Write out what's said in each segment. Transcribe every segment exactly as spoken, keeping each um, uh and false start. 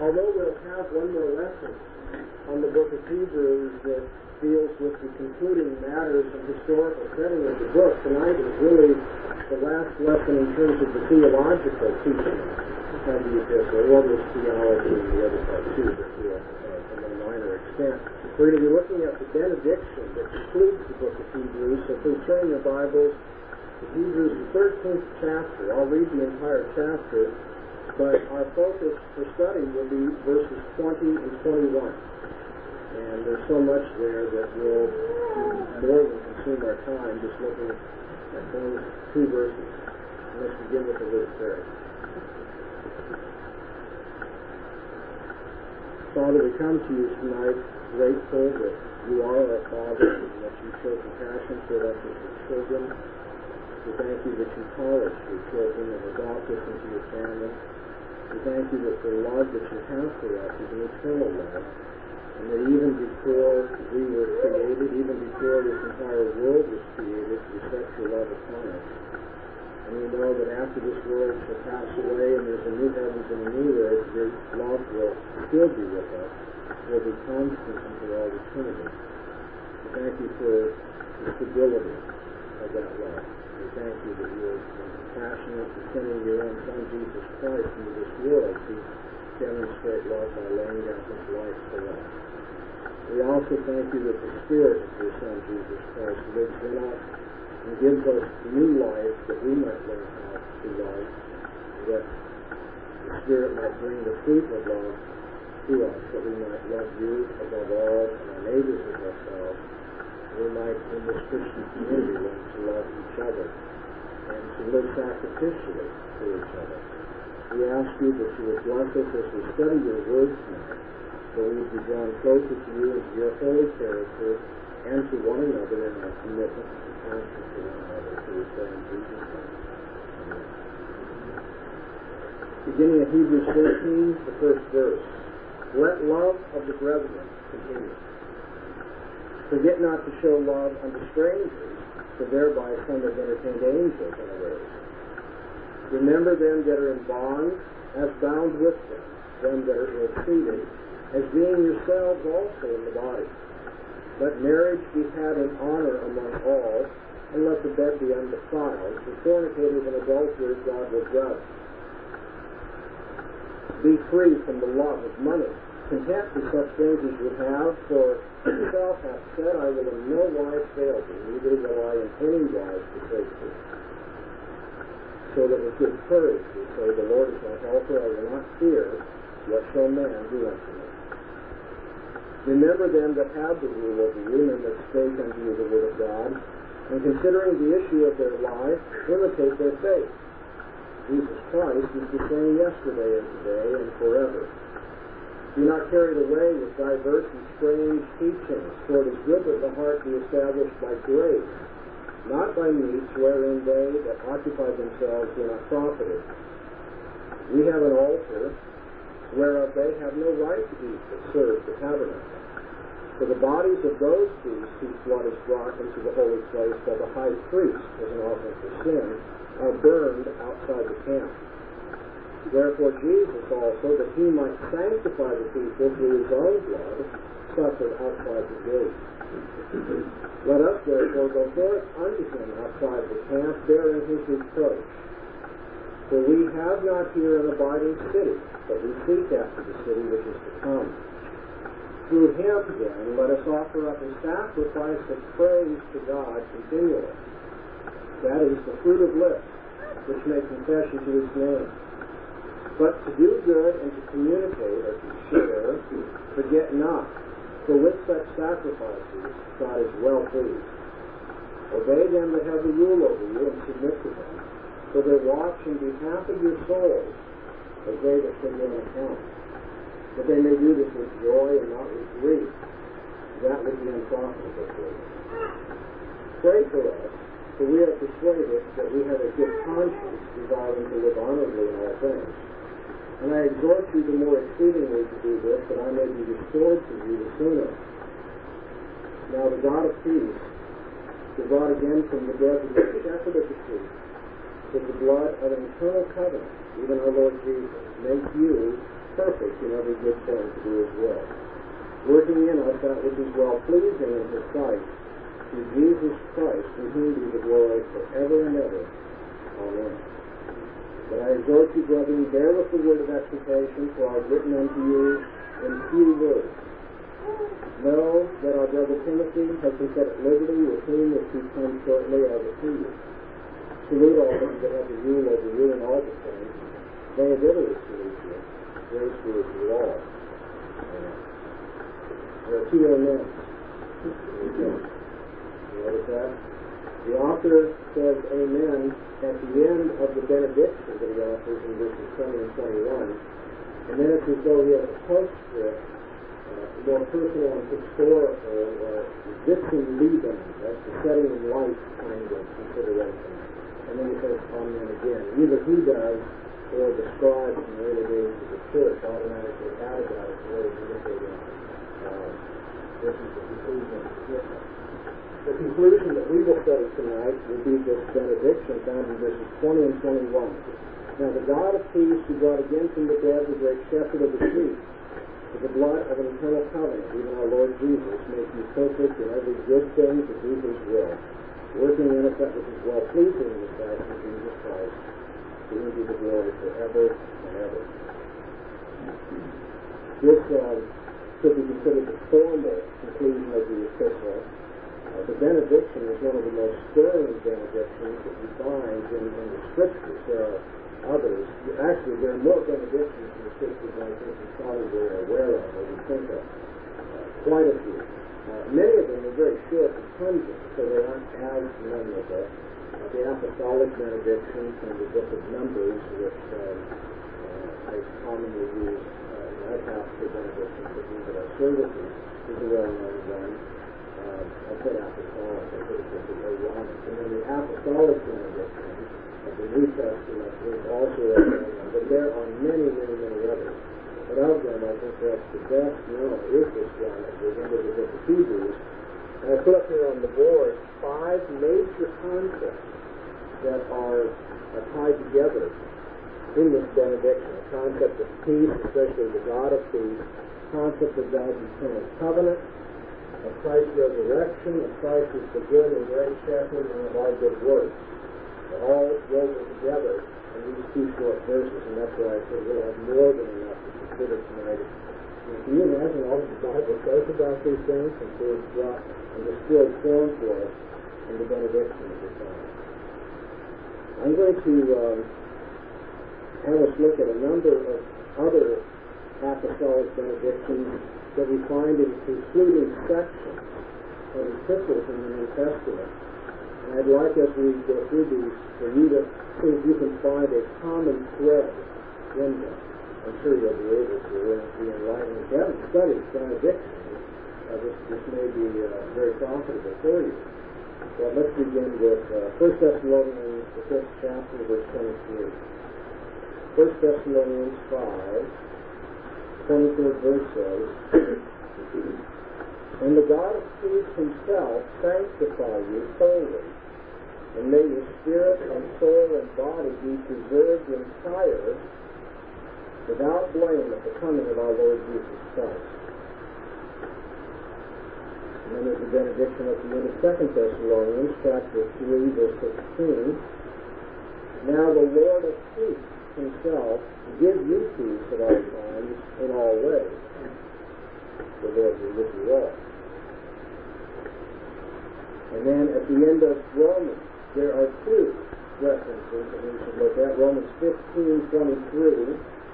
although we'll have one more lesson on the book of Hebrews that deals with the concluding matters and historical setting of the book, tonight is really the last lesson in terms of the theological teaching of the epistle, or this theology and the other part too, but to a, uh, from a minor extent. We're going to be looking at the benediction that concludes the book of Hebrews. So please turn your Bibles to Hebrews, the thirteenth chapter. I'll read the entire chapter, but our focus for study will be verses twenty and twenty-one. And there's so much there that will more than consume our time just looking at those two verses. And let's begin with the word prayer. Father, we come to you tonight grateful that you are our Father and that you show compassion toward us as your children. We thank you that you call us your children and adopt us into your family. We thank you that the love that you have for us is an eternal love, and that even before we were created, even before this entire world was created, you set your love upon us. And we know that after this world shall pass away and there's a new heavens and a new earth, your love will still be with us, will be constant until all eternity. We thank you for the stability of that love. We thank you that you are compassionate in sending your own Son, Jesus Christ, into this world to demonstrate love by laying down his life for us. We also thank you that the Spirit of your Son, Jesus Christ, lives in us and gives us new life that we might learn how to love, and that the Spirit might bring the fruit of love to us, that we might love you above all and our neighbors as ourselves. We might, in this Christian community, learn to love each other and to live sacrificially for each other. We ask you that you would bless us as we study your word tonight, that we would be drawn closer to you and to your holy character and to one another in our commitment and compassion to one another. So we pray in Jesus' name. Amen. Beginning at Hebrews thirteen, the first verse. Let love of the brethren continue. Forget not to show love unto strangers, for thereby some have entertained angels unawares. Remember them that are in bonds, as bound with them, them that are ill-treated, as being yourselves also in the body. Let marriage be had in honor among all, and let the bed be undefiled, for fornicators and adulterers God will judge. Be free from the love of money. Content with such things as you have, for himself hath said, I will in no wise fail thee, neither will I in any wise forsake thee. So that with good courage we say, the Lord is my helper, I will not fear, what shall man do unto me? Remember them that have the rule over you, and that spake unto you the word of God, and considering the issue of their life, imitate their faith. Jesus Christ is the same yesterday and today and forever. Be not carried away with diverse and strange teachings, for it is good that the heart be established by grace, not by meats wherein they that occupy themselves do not profited. We have an altar, whereof they have no right to eat that serve the tabernacle. For the bodies of those beasts whose blood is brought into the holy place by the high priest as an offering for sin are burned outside the camp. Therefore Jesus also, that he might sanctify the people through his own blood, suffered outside the gate. Let us therefore go forth unto him outside the camp, bearing his reproach. For we have not here an abiding city, but we seek after the city which is to come. Through him, then, let us offer up a sacrifice of praise to God continually. That is the fruit of lips, which make confession to his name. But to do good and to communicate or to share, forget not, for with such sacrifices God is well pleased. Obey them that have the rule over you and submit to them, for they watch in behalf of your souls, as they that send in account. That they may do this with joy and not with grief. That would be unprofitable for you. Pray for us, for we are persuaded that we have a good conscience, desiring to live honorably in all things. And I exhort you the more exceedingly to do this, that I may be restored to you the sooner. Now the God of peace, who brought again from the dead the shepherd of the sheep, with the blood of an eternal covenant, even our Lord Jesus, make you, perfect in every good thing to do His will, working in us that which is well-pleasing in His sight, through Jesus Christ, to whom be the glory forever and ever. Amen. But I exhort you, brethren, bear with the word of exhortation, for I have written unto you in few words. Know that our brother Timothy has been set at liberty, with whom if he comes shortly I will see you. Salute all them that have the rule over you in all the things. They have Italy salute you. Grace be with you all. Amen. There are two amens. You notice that? The author says amen at the end of the benediction that he offers in verses twenty and twenty-one. And then it's as though he has a postscript, uh, more personal and historical, or existing Leben, that's the setting in light kind of consideration. And then he says amen again. Either he does, or the scribes in the early days of the church automatically added that as a way of indicating uh, this is the conclusion of the witness. The conclusion that we will study tonight will be this benediction found in verses twenty and twenty-one. Now the God of peace, who brought again from the dead the great shepherd of the sheep, with the blood of an eternal covenant, even our Lord Jesus, make you perfect in every good thing to do His will, working in us that which is well-pleasing in the sight of Jesus Christ, to whom be the glory forever and ever. This uh, could be considered the formal conclusion of the epistle. Uh, the benediction is one of the most stirring benedictions that we find in, in the Scriptures. There are others. Actually, there are more benedictions in the Scriptures than I think we probably are aware of or we think of. Uh, quite a few. Uh, many of them are very short and pungent, so they aren't as memorable. Uh, the apostolic benediction from the book of Numbers, which um, uh, I commonly use uh, in my pastoral benedictions that we at our services, is a well-known one. Uh, I said apostolic, I think it's the Aaronic. And then the apostolic benediction of the New Testament is also a well-known, but there are many, many, many others. But of them, I think perhaps the best known is this one at the end of the book of Hebrews. And I put up here on the board five major concepts that are, are tied together in this benediction. The concept of peace, especially the God of peace, the concept of God's eternal covenant, of Christ's resurrection, of Christ as the good and great shepherd, and of our good works. They're all woven together in these two short verses, and that's why I said we'll have more than enough to consider tonight. And can you imagine all that the Bible says about these things and so it's brought in distilled form for us in the benediction of this time? I'm going to um, have us look at a number of other apostolic benedictions that we find in concluding sections of epistles in the New Testament. And I'd like, as we go through these, for you to see if you can find a common thread in them. I'm sure you'll be able to be enlightened. If you haven't studied benedictions, uh, this, this may be uh, very profitable for you. But let's begin with uh, First Thessalonians, the fifth chapter, verse twenty-three. First Thessalonians five, twenty-third verse says, And the God of peace Himself sanctify you wholly, and may your spirit and soul and body be preserved entire, without blame at the coming of our Lord Jesus Christ. And then there's a benediction at the end of Second Thessalonians, chapter three, verse sixteen. Now the Lord of peace Himself give you peace at all times, in all ways. The Lord be with you all. And then at the end of Romans, there are two references that we should look at. Romans fifteen twenty-three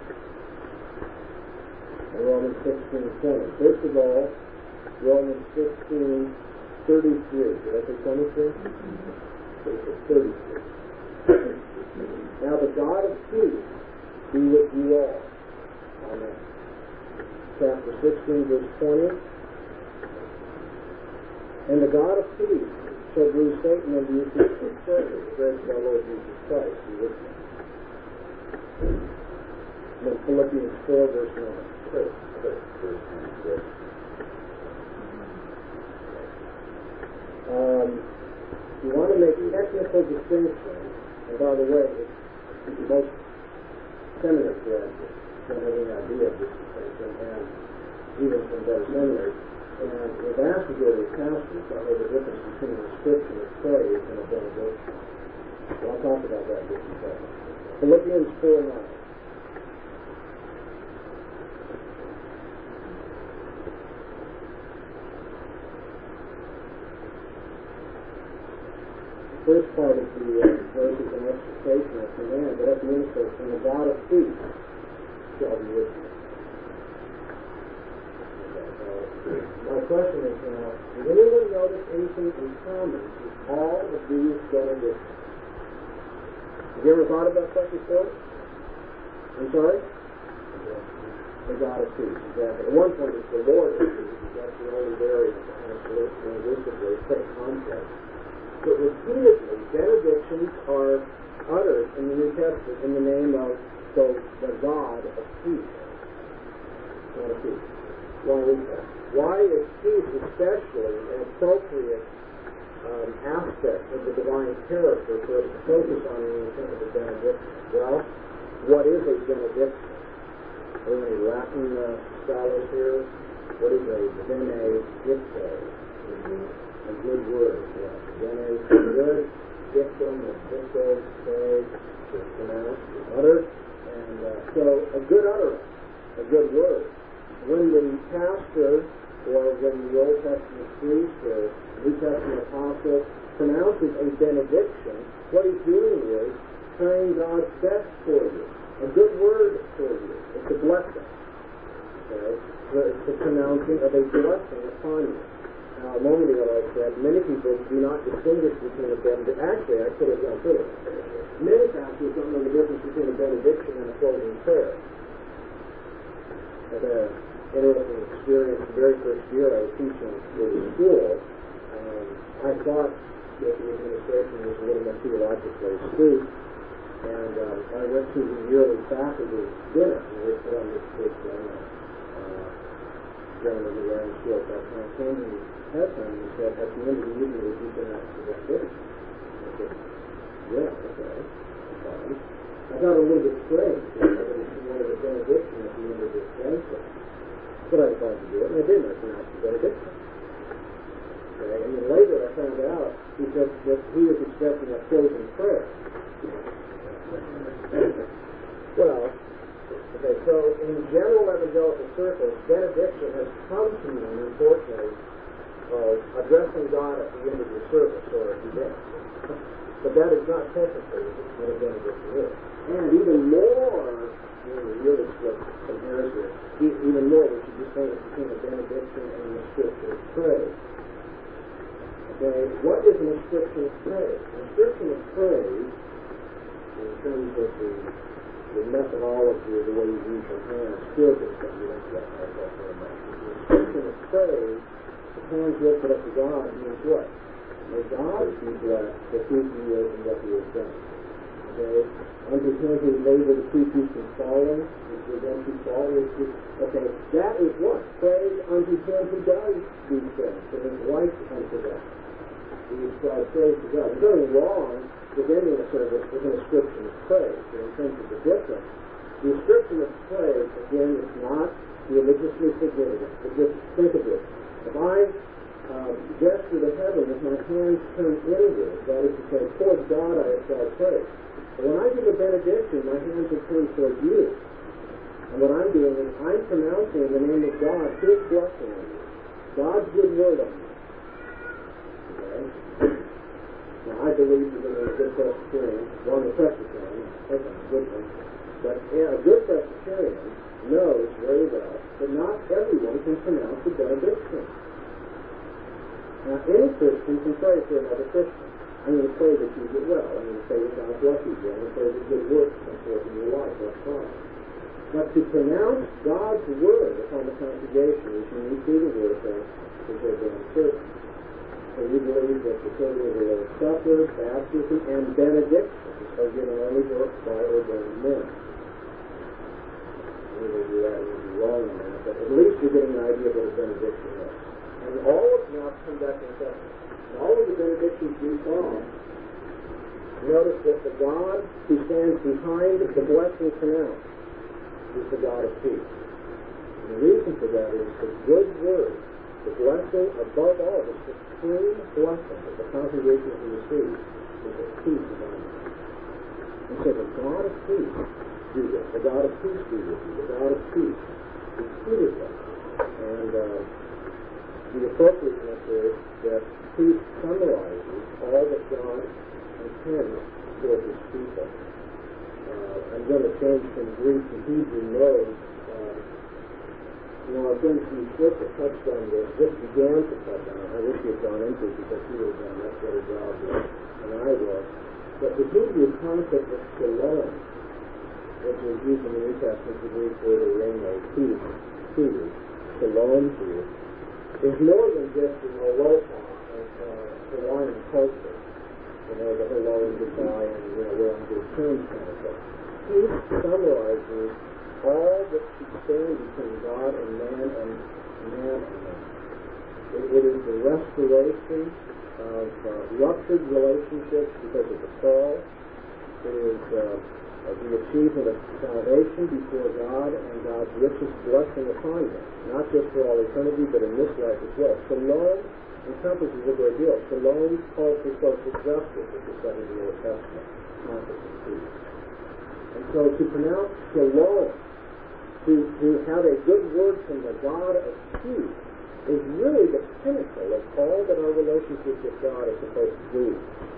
and Romans sixteen twenty. First of all, Romans fifteen thirty-three. Did I say twenty-three? thirty-three. Now the God of peace be with you all. Amen. Chapter sixteen, verse twenty. And the God of peace shall bruise Satan under your feet and shortly the grace of our Lord Jesus Christ be with you. And then Philippians four, verse nine. Verse nine. Um, you want to make technical distinctions, and by the way, it's the most seminary graduate. don't have any idea of dispensation, and even from better seminaries. And if asked to go to the pastors, I know the difference between an inscription of praise and a benediction. So I'll talk about that just a second. Philippians four nine. First part of the uh, verse is an exhortation or command, but at the end it says, "And the God of peace shall be with you." Okay, uh, my question is now, does anyone notice anything in common with all of these benedictions? Have you ever thought about that before? I'm sorry? The God of peace, exactly. At one point it's the Lord of peace, that's the only variant, absolutely, linguistically, it's a concept. But repeatedly, benedictions are uttered in the New Testament in the name of the, the God of peace. God of peace. Why is that? Why is peace especially an appropriate um, aspect of the divine character for us to focus on when we think of a benediction? Well, what is a benediction? Are there any Latin uh, scholars here? What is a benedictio? Mm-hmm. A good word, yes. Bene is good, dictum, and dicto, say, to pronounce, to utter. And uh, so, a good utterance, a good word. When the pastor, or when the Old Testament priest, or New Testament apostle pronounces a benediction, what he's doing is praying God's best for you. A good word for you. It's a blessing. Okay? It's the pronouncing of a blessing upon you. Now, a moment ago I said, many people do not distinguish between a benediction. Actually, I could have done it. Many pastors don't know the difference between a benediction and a closing prayer. I had an interesting experience the very first year I was teaching in the school. Um, I thought that the administration was a little more theologically astute, and um, I went to the yearly faculty dinner, and we put on this big thing. Uh, gentleman who ran the school at that time came to me that time and said, at the end of the evening, would you pronounce the benediction? I said, yeah, okay, fine. I thought it a little bit strange, you know, that it's one of the benediction at the end of this banquet. But I decided to do it, and I did. I pronounced the benediction. Okay, and then later I found out he said that he was expecting a closing prayer. Well, okay, so in general evangelical circles, benediction has come to mean, unfortunately, of addressing God at the end of your service or at the end. But that is not technically what a benediction is. And even more, you know, really split some hairs here, even more we should distinguish between a benediction and an ascription of praise. Okay, what is an ascription of praise? An ascription of praise, in terms of the, the methodology of the way you use your hands, still is something you don't get like that very much. The ascription of praise, the hands lifted up to God, means what? May God be blessed for who He is and what He has done. Okay? Unto Him who is able to keep you from falling, to prevent you falling. Okay, that is what? Praise unto Him who does these things, and is like unto that. We ascribe praise to God. There's nothing wrong with ending a service with an ascription of praise. But in terms of the difference, the ascription of praise, again, is not religiously significant. But just think of this. If I uh, gesture to heaven with my hands turned inward, that is to say, towards God I ascribe praise. But when I give a benediction, my hands are turned towards you. And what I'm doing is I'm pronouncing in the name of God His blessing on you. God's good word on you. Okay? Now, I believe that there is a good Presbyterian, one of the Presbyterian, I think I'm a good one, but yeah, a good Presbyterian knows very well that not everyone can pronounce the benediction. Now, any Christian can pray for another Christian. I'm going to pray that you get well. I'm going to pray that God bless you. I'm going to pray that good works come forth in your life. That's fine. But to pronounce God's word upon the congregation is unique to the word of God, which has been uncertain. So we believe that the serving of the Lord's Supper, baptism, and benediction are given only by ordained men. We may do that, we may be wrong on that, but at least you're getting an idea of what a benediction is. And all of now come back in a second. And all of the benedictions we saw, notice that the God who stands behind the blessing pronounced is the God of peace. And the reason for that is the good word, the blessing above all, the supreme blessing that the congregation will receive is the peace of God. And so the God of peace do this. The God of peace be with you. The God of peace repeated that. And uh, the appropriateness is that peace summarizes all that God intends for his people. Uh, I'm going to change from Greek to Hebrew mode. Uh, now, I've done some work that touched on this. This began to touch on it. I wish he had gone into it because he would have done a much better job than I will. But the Hebrew concept of shalom, which is used in the New Testament to Greek word arena, peace, peace, shalom here, is more than just an aloha of uh, Hawaiian culture. You know, the hello and goodbye and, you know, we're on good terms kind of thing. Peace summarizes all that should stand between God and man and man and man. It, it is the restoration of uh, ruptured relationships because of the fall. It is uh, the achievement of salvation before God and God's richest blessing upon them, not just for all eternity, but in this life as well. Shalom encompasses a great deal. Shalom calls for social justice, which is said in the Old Testament, concept of peace. And so to pronounce shalom, to, to have a good word from the God of peace, is really the pinnacle of all that our relationship with God is supposed to do.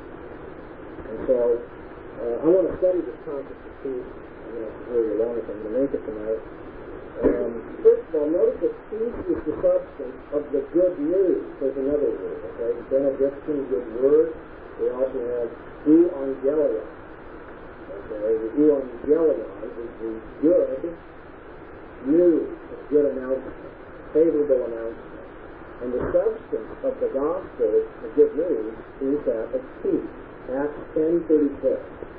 And so, uh, I want to study this concept of peace. I'm going to hurry along if I'm going to make it tonight. Um, first of all, notice that peace is the substance of the good news. There's another word, okay? Benediction, good word. We also have euangelion. Okay, the euangelion is the good news, the good announcement, favorable announcement. And the substance of the gospel, the good news, is that of peace. Acts ten thirty-six.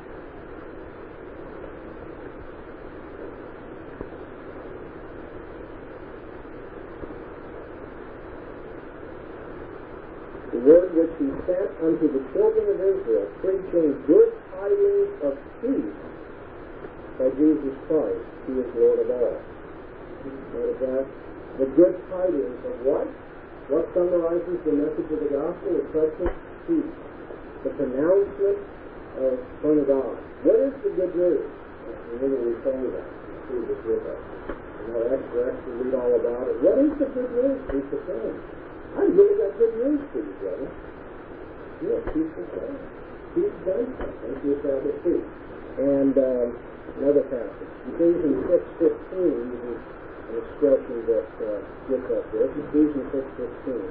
The word which he sent unto the children of Israel, preaching good tidings of peace by Jesus Christ, he is Lord of all. Notice that? The good tidings of what? What summarizes the message of the gospel? The substance? Peace. The pronouncement of from God. What is the good news? And we're going to return to that. See this with us. You know, extra, extra, read all about it. What is the good news? Peace of God. I really got good news for you, brother. Yeah, peace of God. Peace does something to establish peace. And um, another passage. Ephesians six fifteen uses an expression that uh, gets up this. Ephesians six fifteen.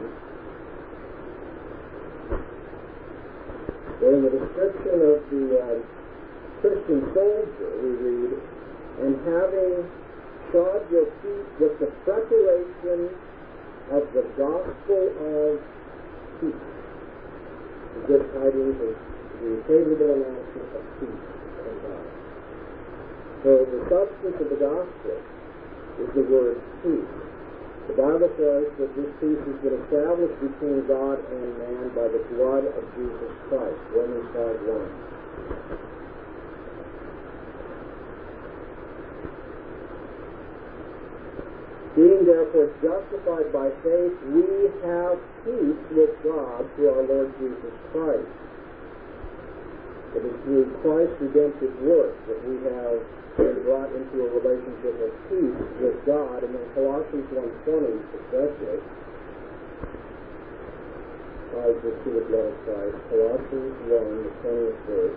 Well, in the description of the uh, Christian soldier, we read, and having shod your feet with the preparation of the gospel of peace. The good tidings of the favorable announcement of peace from God. So the substance of the gospel is the word peace. The Bible says that this peace has been established between God and man by the blood of Jesus Christ. Romans five one. Being therefore justified by faith, we have peace with God through our Lord Jesus Christ. It is through Christ's redemptive work that we have been brought into a relationship of peace with God. And in Colossians one twenty especially, ties this to the blood of Christ. Colossians one, the twentieth verse.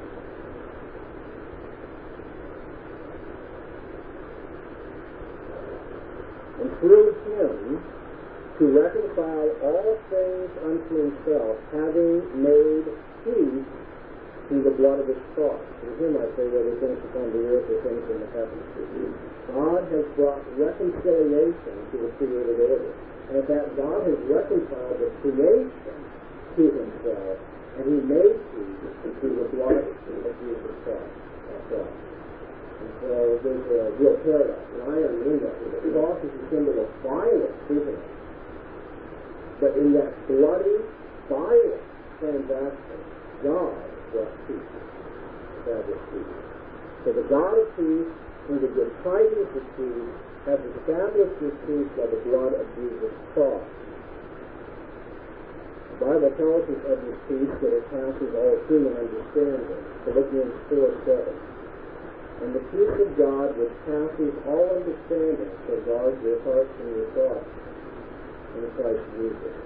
And through him to reconcile all things unto himself, having made peace through the blood of his cross. Through him I say whether things upon the earth or things in the heavens. God has brought reconciliation to the created order. And that God has reconciled the creation to himself, and he made peace through the blood of Jesus Christ. That's right. And so there's a real paradox, and irony in that. The cross is a symbol of violence, isn't it? But in that bloody, violent transaction, God brought peace. Established peace. So the God of peace And the good tidings of peace has established this peace by the blood of Jesus' cross. The Bible tells us of this peace that it passes all human understanding. Philippians four seven. And the peace of God which passes all understanding shall guard your hearts and your thoughts in Christ Jesus.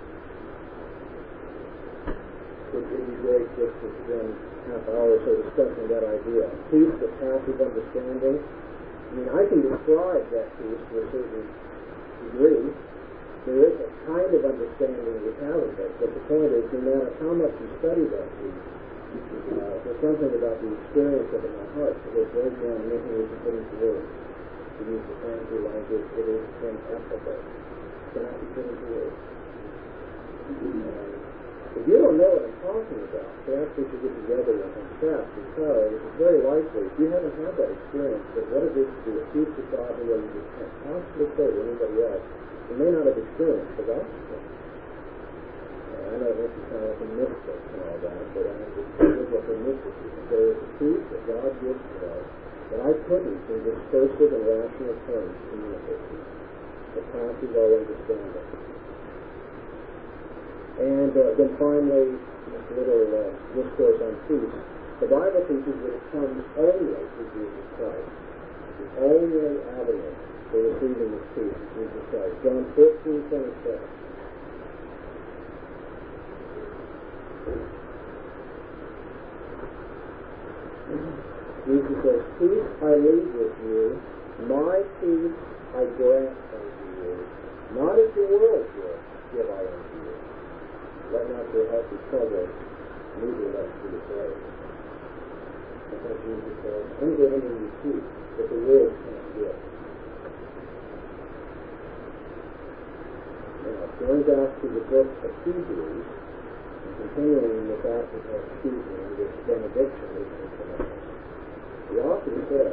It would be great just to spend half an hour or so discussing that idea. Peace that passes understanding. I mean, I can describe that peace to a certain degree. There is a kind of understanding we have of it, but the point is, no matter how much you study that peace, uh, there's something about the experience of it in my heart that goes very beyond anything we can put into words. To use the fancy language, it is ineffable. It cannot be put into words. Uh, if you don't know what I'm talking about, perhaps we should get together and confess, because it's very likely, if you haven't had that experience of what it is to be a peace with God in a way you just can't possibly say to anybody else, you may not have experienced the gospel. Uh, I know this is kind of like a mystic and all that, but I think it's like a mystic. There is a peace that God gives to us that I couldn't, in discursive and rational terms, communicate to. It passes all understanding. And uh, then finally, this little uh, discourse on peace. The Bible teaches that it comes only through Jesus Christ. The only avenue for receiving this peace is Jesus Christ. John fourteen twenty-seven. Jesus says, peace I leave with you, my peace I grant unto you. Not as the world gives, give I unto you. Let not your heart be troubled, neither let it be afraid. That's what Jesus says. I'm giving you peace that the world can't give. Now, going back to the book of Hebrews, and continuing with that, uh, excuse me, this benediction we can pronounce, the author says,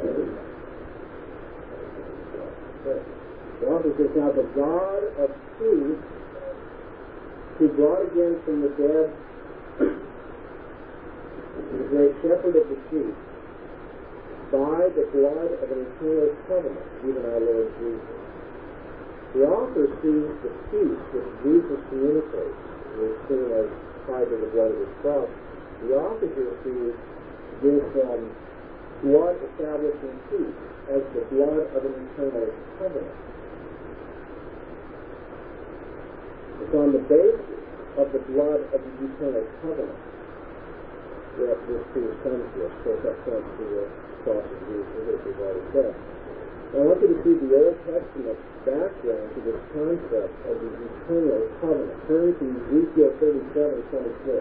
the author says, now the God of peace, who brought again from the dead the great shepherd of the sheep, by the blood of an eternal covenant, even our Lord Jesus. The author sees the peace which Jesus communicates, we've seen as tied to the blood of his cross. The author here sees this um, blood establishing peace as the blood of an eternal covenant. It's on the basis of the blood of the eternal covenant that this peace comes to us. Of course, that comes to the cross of Jesus, as we've already said. I want you to see the Old Testament background to this concept of the eternal covenant. Turn to Ezekiel thirty-seven twenty-six.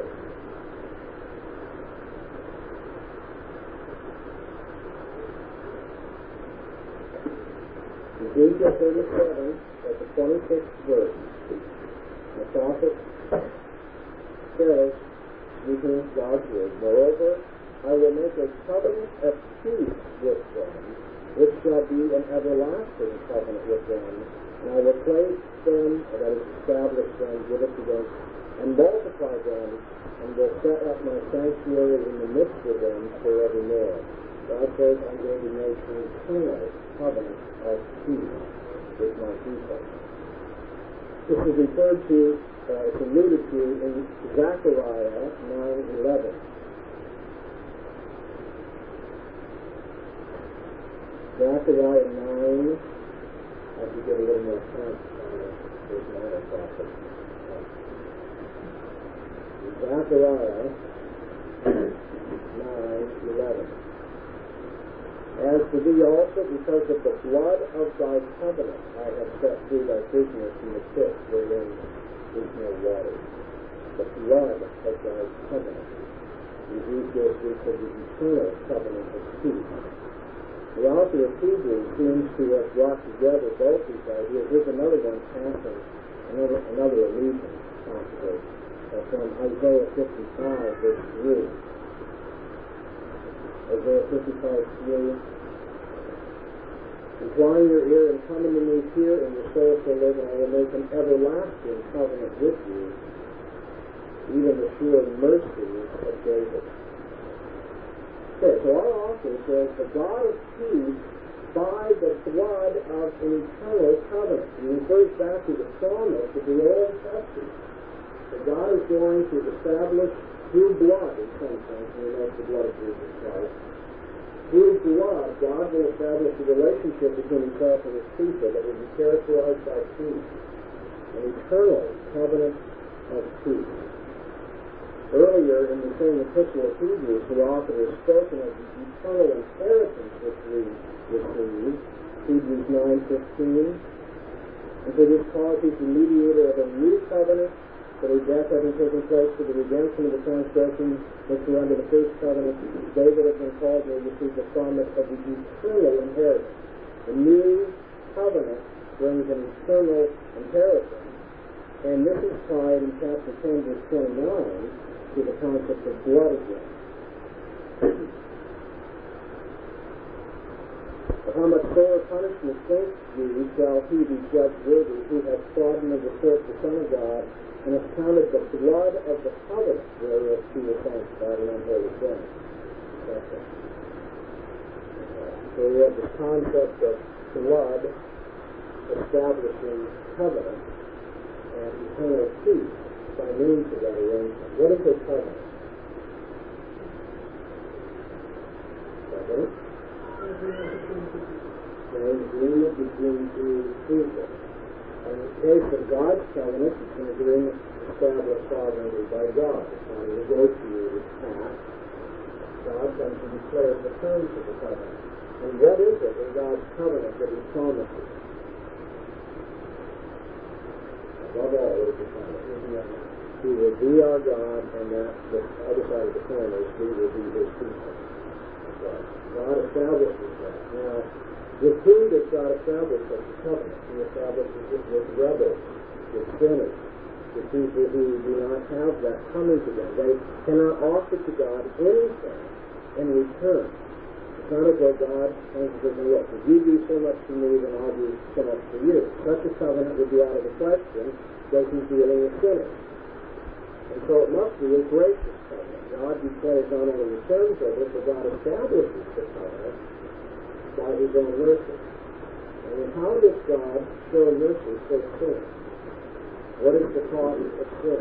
Ezekiel thirty-seven, at the twenty-sixth verse. The prophet says, speaking God's word, moreover, I will make a covenant of peace with them, which shall be an everlasting covenant with them, and I will place them, or that is, establish them, give it to them, and multiply them, and will set up my sanctuary in the midst of them forevermore. God says, I'm going to make an eternal covenant of peace with my people. This is referred to, uh, it's alluded to in Zechariah nine eleven. Zechariah nine, I have to get a little more time on this minor prophet. Zechariah nine eleven. As for thee also, because of the blood of thy covenant, I have set thee thy prisoners from the pit wherein is no water. The blood of thy covenant. Ezekiel speaks of the eternal covenant of peace. The author of Hebrews seems to have brought together both these ideas. Here's another one passing, another, another allusion, possibly, uh, from Isaiah fifty-five, verse three. Isaiah fifty-five, three. Incline your ear and come unto me here, and your soul shall live, and I will make an everlasting covenant with you, even the sure mercies of David. Okay, so our author says, the God of peace, by an eternal covenant. He refers back to the psalmist of the Old Testament. That God is going to establish through blood, in some sense, and we know it's the blood of Jesus Christ. Through blood, God will establish a relationship between himself and his people that will be characterized by peace, an eternal covenant of peace. Earlier in the same epistle of Hebrews, the author has spoken of the eternal inheritance which we receive, Hebrews nine fifteen. And for this cause he's the mediator of a new covenant, for his death having taken place for the redemption of the transgressions which were under the first covenant, they that have been called may receive the promise of the eternal inheritance. The new covenant brings an eternal inheritance, and this is tied in chapter ten, verse twenty-nine, to the concept of blood again. How much sore punishment against you shall he be judged worthy, who hath trodden and usurped the Son of God, and hath counted the blood of the covenant wherewith he was sanctified an unholy sin. That's it. So we have this concept of blood establishing covenant and eternal peace by means of that arrangement. What is a covenant? Covenant? An agreement between two people. In the case of God's covenant, it's an agreement established sovereignly by God. It's not a negotiated pact. God comes and declares the terms of the covenant. And what is it in God's covenant that he promises? Above all, what is the covenant? He will be our God, and that the other side of the coin is we will be his people. God establishes that. Now, with whom does God establish such a covenant? He establishes it with rebels, with sinners, with people who do not have that coming to them. They cannot offer to God anything in return. It's not as though God comes and says, look, if you do so much for me, then I'll do so much for you. Such a covenant would be out of the question because he's dealing with sinners. And so it must be a gracious covenant. God declares not only the terms of it, but God establishes the covenant by his own mercy. And how does God show mercy for sin? What is the cause of sin?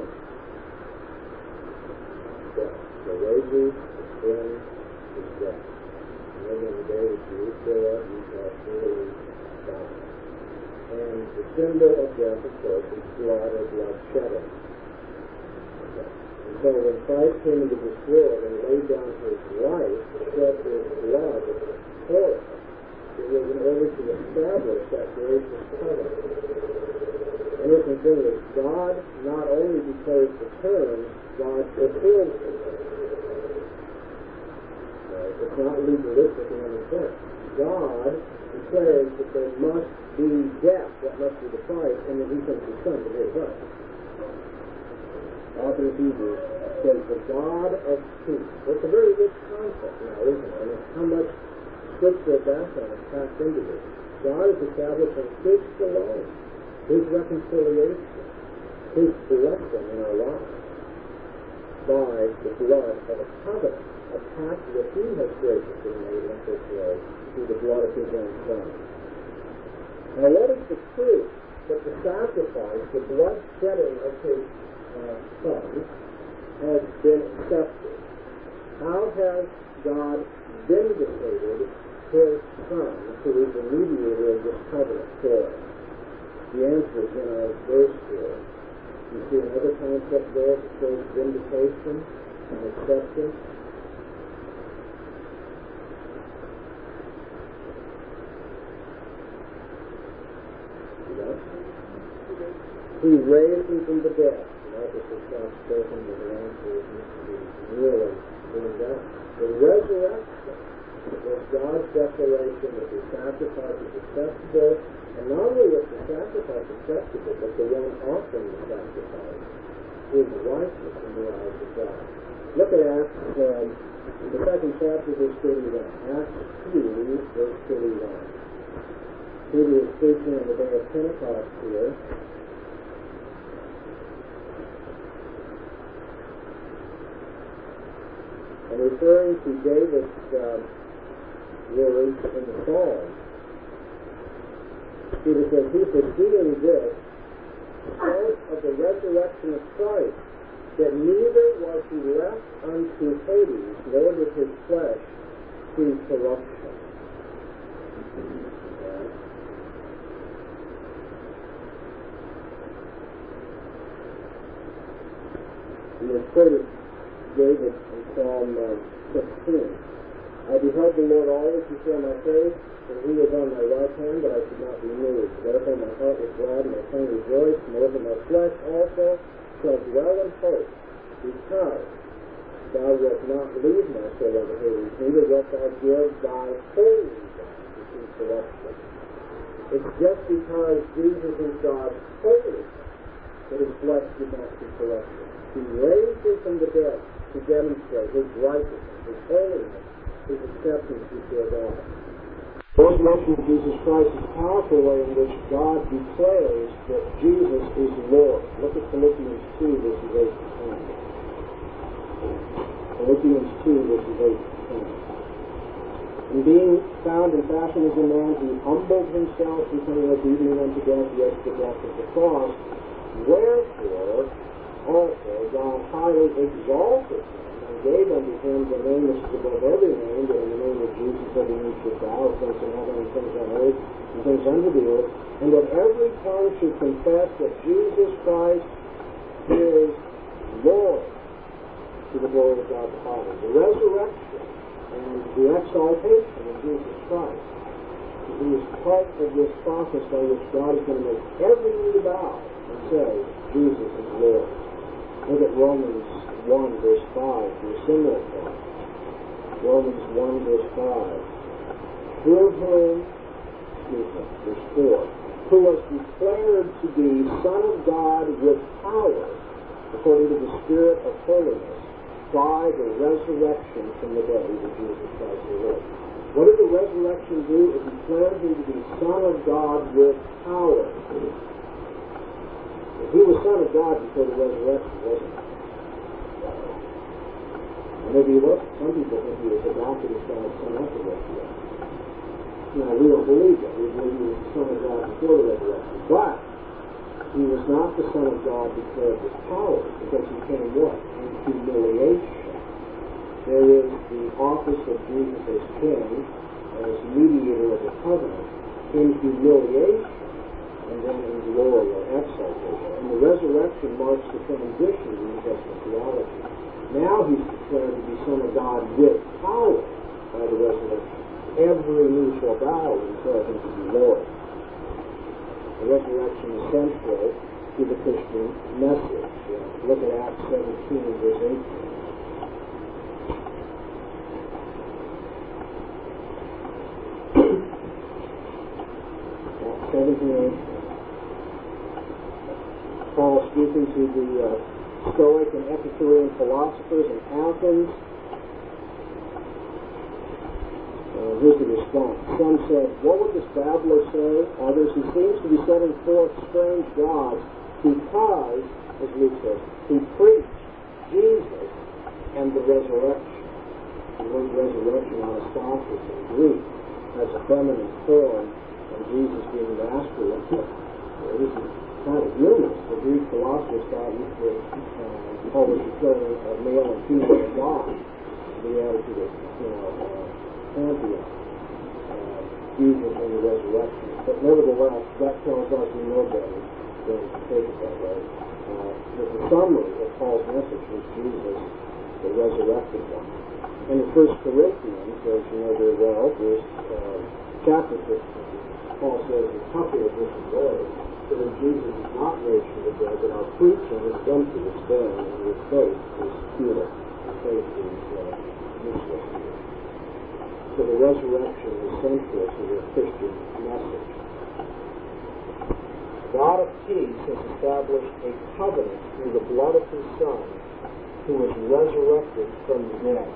Death. The wages of sin is death. And in the day that you eat thereof, you shall surely die. And the symbol of death, of course, is blood or blood shedding. And so when Christ came into this world and laid down his life to shed his blood for us, it was in order to establish that gracious covenant. The interesting thing is, God not only declares the terms, God fulfills them. Uh, it's not legalistic in any sense. God declares that there must be death, that must be the price, and that he sends his Son to pay us. Author of Hebrews says, the God of peace. Well, it's a very rich concept now, isn't it? I mean, how much scriptural background is packed into this. God is establishing his shalom, his reconciliation, his blessing in our lives by the blood of a covenant, a pact that he has graciously made in this way through the blood of his own Son. Now, what is the proof that the sacrifice, the blood shedding of his uh, Son, has been accepted? How has God vindicated his Son, who is the mediator of this covenant for us? The answer is in our verse here. You see another concept there that shows vindication and acceptance. He raised him from the dead. That was the soft-spoken, but the answer is really doing that. The resurrection was God's declaration that the sacrifice is acceptable, and not only was the sacrifice acceptable, but the one offering the sacrifice is righteous in the eyes of God. Look at Acts, um, the second chapter, verse thirty-one. Acts two, verse thirty-one. Peter is speaking on the day of Pentecost here. And referring to David's uh, words in the Psalm, Peter says, he foreseeing this, because of the resurrection of Christ, that neither was he left unto Hades, nor did his flesh see corruption. Okay. And then quoted David in Psalm uh, sixteen. I beheld the Lord always before my face, and he was on my right hand, but I should not be moved. Therefore my heart was glad, and my tongue rejoiced, moreover my flesh also shall dwell in hope, because thou wilt not leave my soul unto Hades, neither wilt thou give thy holy one to see corruption. It's just because Jesus is God's holy that his flesh did not see corruption. He raised him from the dead to demonstrate his righteousness, his holiness, his acceptance before God. The resurrection of Jesus Christ is a powerful way in which God declares that Jesus is Lord. Look at Philippians two, verses eight to ten. Philippians two, verses eight to ten. And being found in fashion as a man, he humbled himself, becoming obedient unto death, yes, the death of the cross. Wherefore also God highly exalted him, and gave unto him the name which is above every name, that in the name of Jesus every knee should bow, things in heaven and things on earth, and things under the earth, and that every tongue should confess that Jesus Christ is Lord, to the glory of God the Father. The resurrection and the exaltation of Jesus Christ is part of this process by which God is going to make every knee bow and say, Jesus is Lord. Look at Romans one, verse five, for a similar thought. Romans one, verse five. Through whom, excuse me, verse four, who was declared to be Son of God with power, according to the Spirit of holiness, by the resurrection from the dead of Jesus Christ the Lord. What did the resurrection do? It declared him to be Son of God with power. He was Son of God before the resurrection, wasn't he? And maybe he wasn't. Some people think he was adopted as God's Son after the resurrection. Now, we don't believe that. We believe he was the Son of God before the resurrection. But he was not the Son of God declared with power, because he came what? In humiliation. There is the office of Jesus as King, as mediator of the covenant, in humiliation, and then in glory or exaltation. And the resurrection marks the transition in New Testament theology. Now he's declared to be Son of God with power by the resurrection. Every knee shall bow and declare him to be Lord. The resurrection is central to the Christian message. Yeah. Look at Acts seventeen, verse eighteen. Acts seventeen. Paul speaking to the uh, Stoic and Epicurean philosophers in Athens. Uh, here's the response. Some said, what would this babbler say? Others, he seems to be setting forth strange gods because, as Luke says, he preached Jesus and the resurrection. The word resurrection, anastasis in Greek, has a feminine form, and Jesus being masculine. This is kind of humorous. The Greek philosophers thought that uh, always declaring a male and female God to be added to the, you know, uh, pantheon, uh, Jesus and the resurrection. But nevertheless, that tells us we know better than to take it that way. Uh, the summary of Paul's message was Jesus, the resurrected one. And in First Corinthians, as you know very well, verse uh, chapter fifteen, Paul says a couple of different ways that if Jesus is not raised from the dead, then our preaching is empty, it's vain, and your faith is futile. Your faith is uh, useless. So the resurrection is central to the Christian message. God of peace has established a covenant through the blood of his Son, who was resurrected from the dead.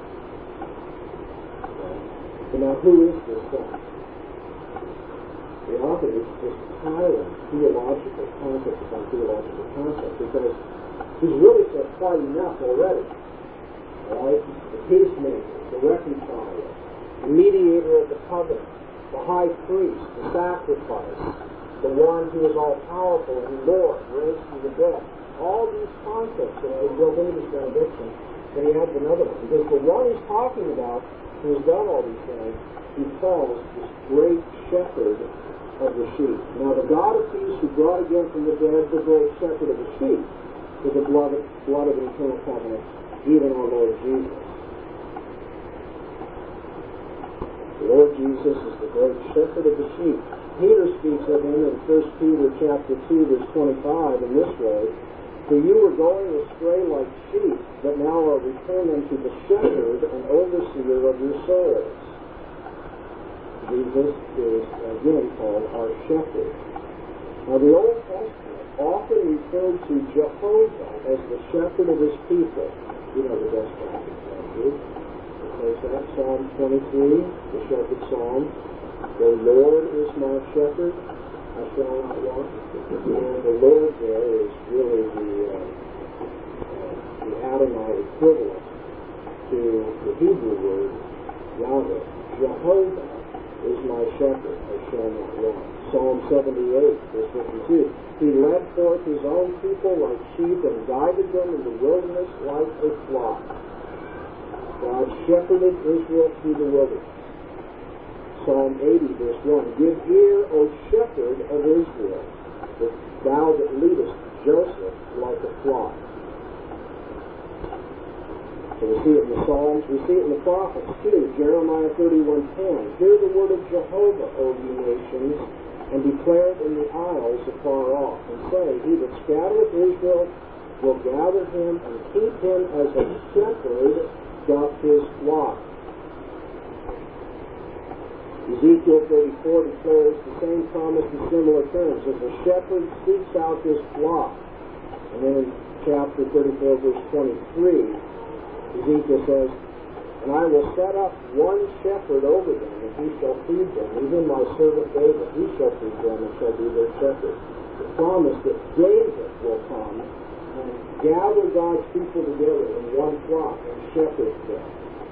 So now, who is this Son? The author is just piling theological concepts upon theological concepts, because he's really said quite enough already. Alright? The peacemaker, the reconciler, the mediator of the covenant, the high priest, the sacrifice, the one who is all-powerful and Lord, raised from the dead. All these concepts that are built into this benediction, and he adds another one. Because the one he's talking about, who has done all these things, he calls this great shepherd of the sheep. Now the God of peace who brought again from the dead the great shepherd of the sheep is the blood of, blood of the eternal covenant, even our Lord Jesus. The Lord Jesus is the great shepherd of the sheep. Peter speaks of him in First Peter chapter two, verse twenty-five in this way, "For you were going astray like sheep, but now are returned unto the shepherd and overseer of your souls." Jesus is again called our shepherd. Now the Old Testament often referred to Jehovah as the shepherd of his people. You know the best passage, don't you? There's that Psalm twenty-three, the shepherd psalm. The Lord is my shepherd, I shall not want. And the Lord there is really the, uh, uh, the Adonai equivalent to the Hebrew word Yahweh. Jehovah is my shepherd, I shall not want. Psalm seventy-eight, verse fifty-two. He led forth his own people like sheep and guided them in the wilderness like a flock. God shepherded Israel through the wilderness. Psalm eighty, verse one. Give ear, O shepherd of Israel, that thou that leadest Joseph like a flock. So we see it in the Psalms, we see it in the prophets too. Jeremiah thirty-one ten. Hear the word of Jehovah, O ye nations, and declare it in the isles afar off, and say, He that scattereth Israel will gather him and keep him as a shepherd doth his flock. Ezekiel thirty-four declares the same promise in similar terms, as a shepherd seeks out his flock. And then in chapter thirty-four, verse twenty-three, Ezekiel says, And I will set up one shepherd over them, and he shall feed them, even my servant David, he shall feed them and shall be their shepherd. The promise that David will come and gather God's people together in one flock and shepherd them.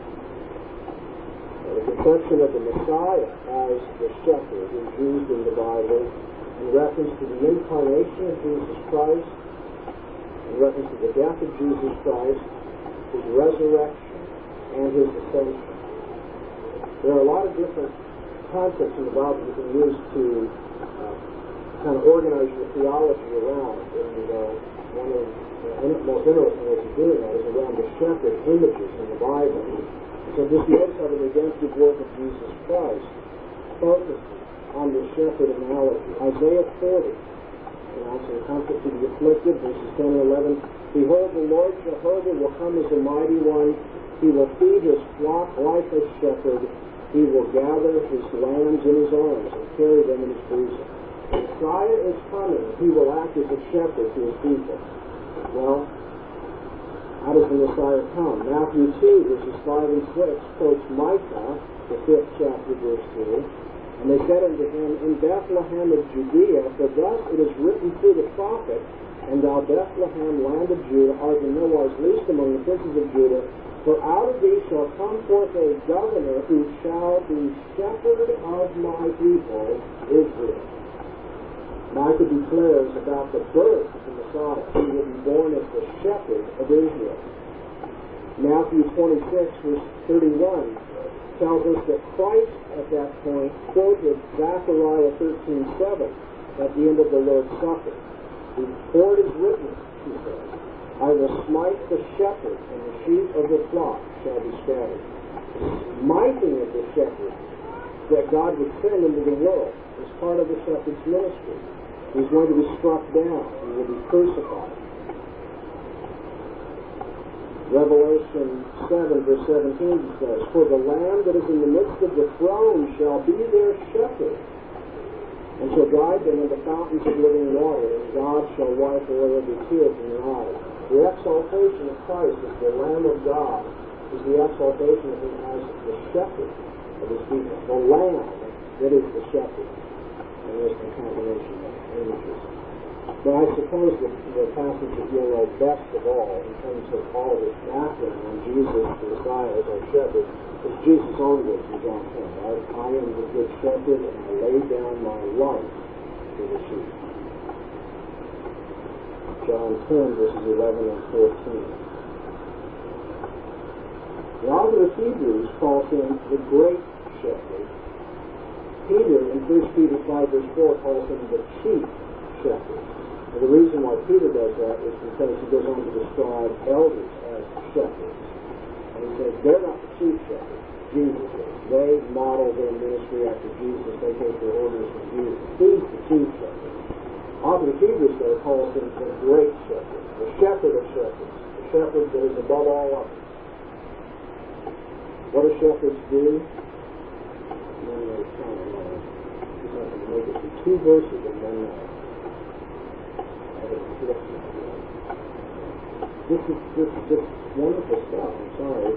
The conception of the Messiah as the shepherd is used in the Bible in reference to the incarnation of Jesus Christ, in reference to the death of Jesus Christ, his resurrection, and his ascension. There are a lot of different concepts in the Bible you can use to uh, kind of organize your theology around, and uh, one of the most interesting ways of doing that is around the shepherd images in the Bible. So just notice how the redemptive work of Jesus Christ focuses on the shepherd analogy. Isaiah forty, announcing comfort to the afflicted, verses ten and eleven. Behold, the Lord Jehovah will come as a mighty one. He will feed his flock like a shepherd. He will gather his lambs in his arms and carry them in his bosom. The Messiah is coming. He will act as a shepherd to his people. Well, how does the Messiah come? Matthew two, verses five and six, quotes Micah, the fifth chapter, verse two. And they said unto him, In Bethlehem of Judea, for thus it is written through the prophet, And thou Bethlehem, land of Judah, art in no wise least among the princes of Judah, for out of thee shall come forth a governor who shall be shepherd of my people, Israel. Micah declares about the birth of the Messiah. He will be born as the shepherd of Israel. Matthew twenty-six, verse thirty-one, tells us that Christ at that point quoted Zechariah thirteen seven at the end of the Lord's Supper. For it is written, he says, I will smite the shepherd, and the sheep of the flock shall be scattered. The smiting of the shepherd that God would send into the world is part of the shepherd's ministry. He's going to be struck down. He will be crucified. Revelation seven, verse seventeen says, For the Lamb that is in the midst of the throne shall be their shepherd, and shall guide them into fountains of living water, and God shall wipe away every tear from their eyes. The exaltation of Christ as the Lamb of God is the exaltation of him as the shepherd of his people. The Lamb that is the shepherd. And there's the combination of images. But I suppose that the passage that you'll know best of all, in terms of all this background on Jesus, the Messiah as our shepherd, is Jesus' own words in John ten, right? I am the good shepherd, and I lay down my life for the sheep. John ten, verses eleven and fourteen. The author of Hebrews calls him the great shepherd. Peter, in First Peter five, verse four, calls him the chief shepherd. And the reason why Peter does that is because he goes on to describe elders as shepherds. And he says they're not the chief shepherds. Jesus is. They model their ministry after Jesus. They take their orders from Jesus. He's the chief shepherd. Author of Hebrews, though, calls him the great shepherd, the shepherd of shepherds, the shepherd that is above all others. What do shepherds do? Make it to two verses in one night. This is this is just wonderful stuff. I'm sorry.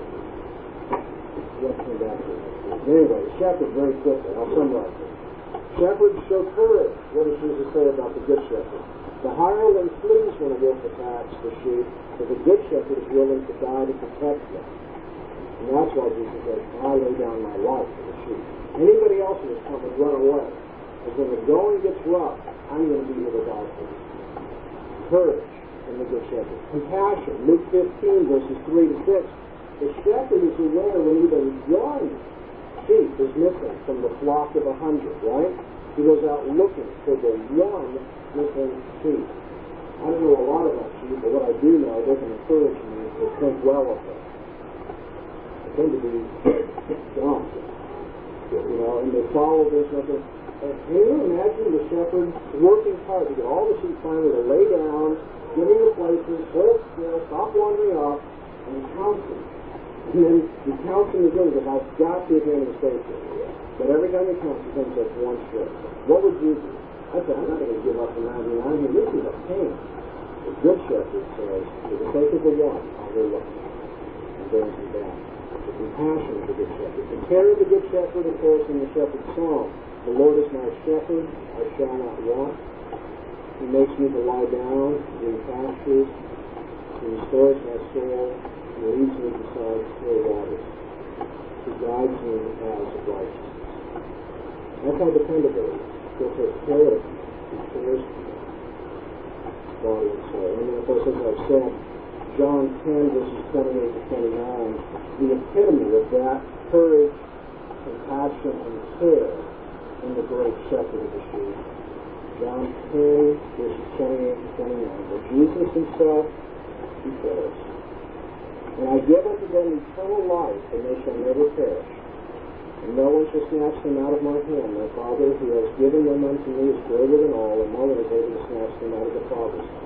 Let's come back to it. Anyway, the shepherd, very quickly, I'll summarize it. Shepherds show courage. What does Jesus say about the good shepherd? The hireling flees when a wolf attacks the sheep, but the good shepherd is willing to die to protect them. And that's why Jesus says, I lay down my life for the sheep. Anybody else who has come and run away, because when the going gets rough, I'm going to be here to die for you. Courage in the good shepherd. Compassion. Luke fifteen, verses three to six. The shepherd is aware when even one sheep is missing from the flock of a hundred, right? He goes out looking for the one missing sheep. I don't know a lot about sheep, but what I do know doesn't encourage me to think well of them. They tend to be dumb. You know, and they follow this nothing. And can you imagine the shepherd working hard to get all the sheep finally to lay down, get into places, hold still, stop wandering off, and he counts them. And then he counts them again because I've got to get him to stay here. But every time he counts, he comes up one straight. What would you do? I said, I'm not going to give up the ninety-nine here. This is a pain. The good shepherd says, for the sake of the one, I'll go look. And brings him back. The compassion of the good shepherd. The care of the good shepherd, of course, in the shepherd's song. The Lord is my shepherd, I shall not want. He makes me to lie down in pastures. He restores my soul. He leads me beside still waters. He guides me in the paths of righteousness. That's how dependable he is. He'll take care of me. He cares for me. Body and soul. And then, of course, as I've said, John ten, verses twenty-eight to twenty-nine, the epitome of that courage, compassion, and care in the great shepherd of the sheep. John ten, verses twenty-eight to twenty-nine. But Jesus himself declares, and I give unto them eternal life, and they shall never perish. And no one shall snatch them out of my hand. My Father, who has given them unto me, is greater than all, and no one is able to snatch them out of the Father's hand.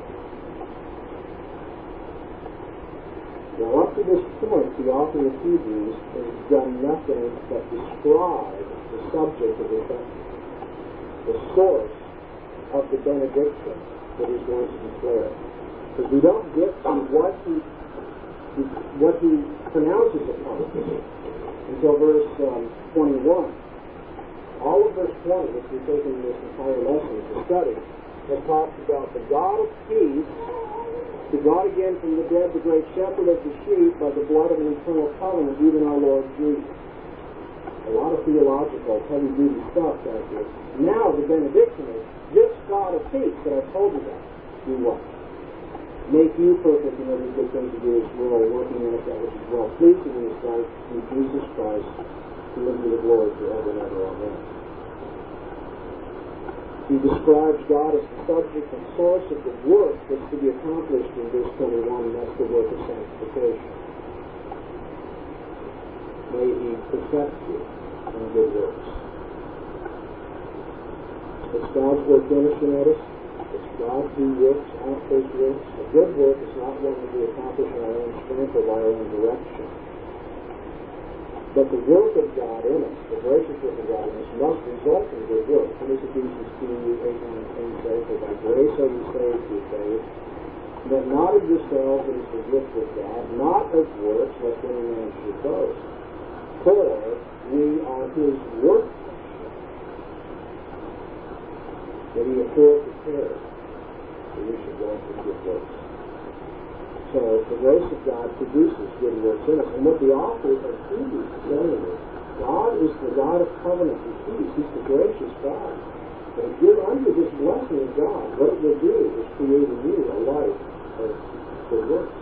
Now, up to this point, the author of Hebrews has done nothing but describe the subject of the sentence, the source of the benediction that he's going to declare. Because we don't get to what he, what he pronounces upon it until verse um, twenty-one. All of verse twenty, which we've taken this entire lesson to study, has talked about the God of peace, the God again from the dead, the great shepherd of the sheep, by the blood of an eternal covenant, even our Lord Jesus. A lot of theological, heavy-duty stuff back here. Now the benediction is, this God of peace that I've told you about, do what? Make you perfect in every good thing to do as well, working in it that which is well pleasing in his sight, through Jesus Christ, to live in the glory forever and ever. Amen. He describes God as the subject and source of the work that's to be accomplished in verse twenty-one, and that's the work of sanctification. May he perfect you in good works. It's God's work finishing at us. It's God who works out those works. A good work is not one that we accomplish in our own strength or by our own direction. But the work of God in us, the gracious work of God in us, must result in good work. What does Ephesians two, eight, nine, ten say? For by grace are you saved through faith, that not of yourselves, it is the gift of God, not of works, lest any man should boast. For we are his workmanship, that he afore prepared, that we should walk in good works. So the grace of God produces good works in us. And what the author of Hebrews is saying is, God is the God of covenant and peace. He's the gracious God. But if you're under this blessing of God, what it will do is create in you a life of good works.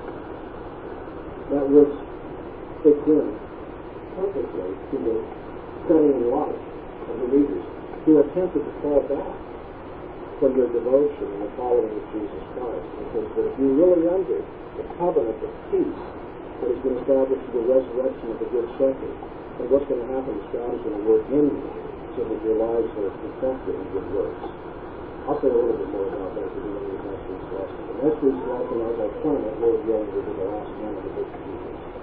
That works fits in perfectly to the studying life of believers who are tempted to fall back from their devotion and the following of Jesus Christ. Because if you're really under the covenant of peace that has been established through the resurrection of the Good Shepherd, and what's going to happen is God is going to work in you so that your lives are perfected in good works. I'll say a little bit more about that at the beginning of next week's lesson. The next week's lesson, as I plan it, Lord willing, will be the last one of the book of Jesus.